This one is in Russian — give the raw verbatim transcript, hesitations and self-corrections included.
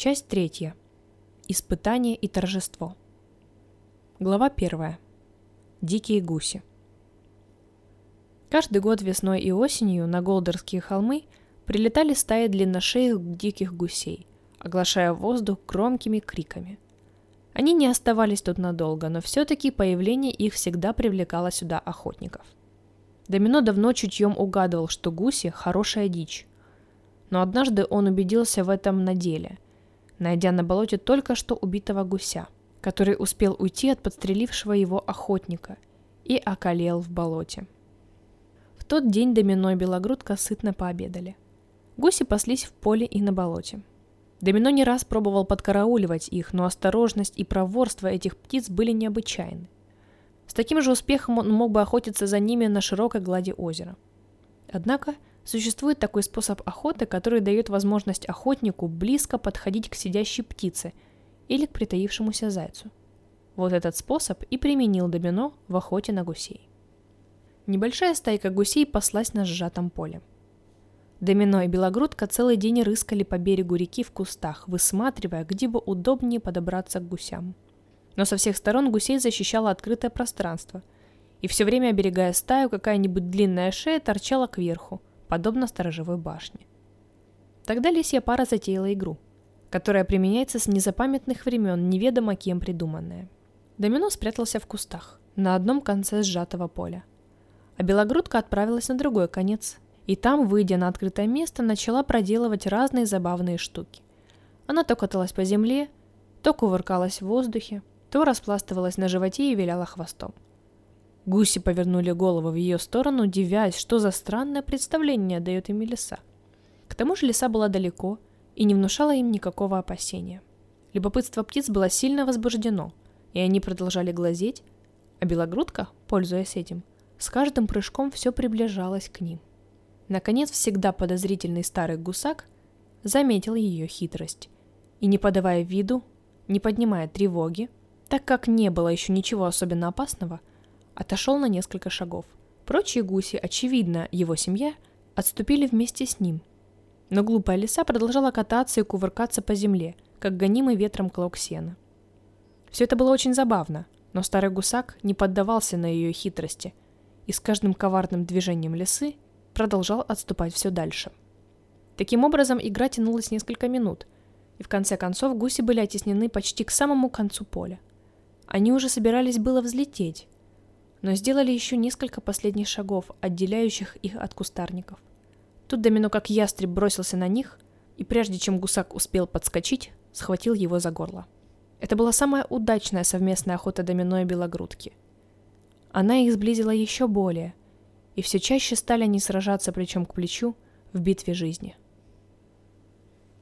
Часть третья. Испытание и торжество. Глава первая. Дикие гуси. Каждый год весной и осенью на Голдерские холмы прилетали стаи длинношеих диких гусей, оглашая воздух громкими криками. Они не оставались тут надолго, но все-таки появление их всегда привлекало сюда охотников. Домино давно чутьем угадывал, что гуси – хорошая дичь. Но однажды он убедился в этом на деле, найдя на болоте только что убитого гуся, который успел уйти от подстрелившего его охотника и околел в болоте. В тот день Домино и Белогрудка сытно пообедали. Гуси паслись в поле и на болоте. Домино не раз пробовал подкарауливать их, но осторожность и проворство этих птиц были необычайны. С таким же успехом он мог бы охотиться за ними на широкой глади озера. Однако существует такой способ охоты, который дает возможность охотнику близко подходить к сидящей птице или к притаившемуся зайцу. Вот этот способ и применил Домино в охоте на гусей. Небольшая стайка гусей паслась на сжатом поле. Домино и Белогрудка целый день рыскали по берегу реки в кустах, высматривая, где бы удобнее подобраться к гусям. Но со всех сторон гусей защищало открытое пространство, и все время, оберегая стаю, какая-нибудь длинная шея торчала кверху, подобно сторожевой башне. Тогда лисья пара затеяла игру, которая применяется с незапамятных времен, неведомо кем придуманная. Домино спрятался в кустах, на одном конце сжатого поля, а Белогрудка отправилась на другой конец, и там, выйдя на открытое место, начала проделывать разные забавные штуки. Она то каталась по земле, то кувыркалась в воздухе, то распластывалась на животе и виляла хвостом. Гуси повернули голову в ее сторону, удивясь, что за странное представление дает им лиса. К тому же лиса была далеко и не внушала им никакого опасения. Любопытство птиц было сильно возбуждено, и они продолжали глазеть, а Белогрудка, пользуясь этим, с каждым прыжком все приближалась к ним. Наконец, всегда подозрительный старый гусак заметил ее хитрость и, не подавая виду, не поднимая тревоги, так как не было еще ничего особенно опасного, отошел на несколько шагов. Прочие гуси, очевидно, его семья, отступили вместе с ним. Но глупая лиса продолжала кататься и кувыркаться по земле, как гонимый ветром клок сена. Все это было очень забавно, но старый гусак не поддавался на ее хитрости и с каждым коварным движением лисы продолжал отступать все дальше. Таким образом, игра тянулась несколько минут, и в конце концов гуси были оттеснены почти к самому концу поля. Они уже собирались было взлететь, но сделали еще несколько последних шагов, отделяющих их от кустарников. Тут Домино как ястреб бросился на них, и прежде чем гусак успел подскочить, схватил его за горло. Это была самая удачная совместная охота Домино и Белогрудки. Она их сблизила еще более, и все чаще стали они сражаться плечом к плечу в битве жизни.